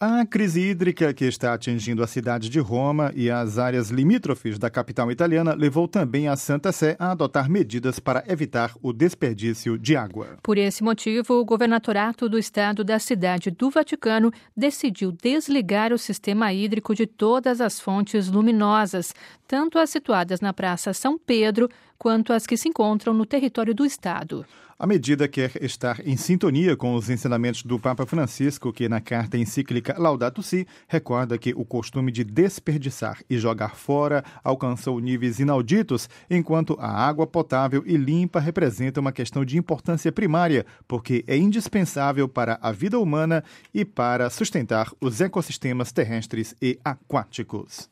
A crise hídrica que está atingindo a cidade de Roma e as áreas limítrofes da capital italiana levou também a Santa Sé a adotar medidas para evitar o desperdício de água. Por esse motivo, o Governatorato do Estado da Cidade do Vaticano decidiu desligar o sistema hídrico de todas as fontes luminosas, tanto as situadas na Praça São Pedro quanto as que se encontram no território do Estado. A medida quer estar em sintonia com os ensinamentos do Papa Francisco, que na carta encíclica Laudato Si recorda que o costume de desperdiçar e jogar fora alcançou níveis inauditos, enquanto a água potável e limpa representa uma questão de importância primária, porque é indispensável para a vida humana e para sustentar os ecossistemas terrestres e aquáticos.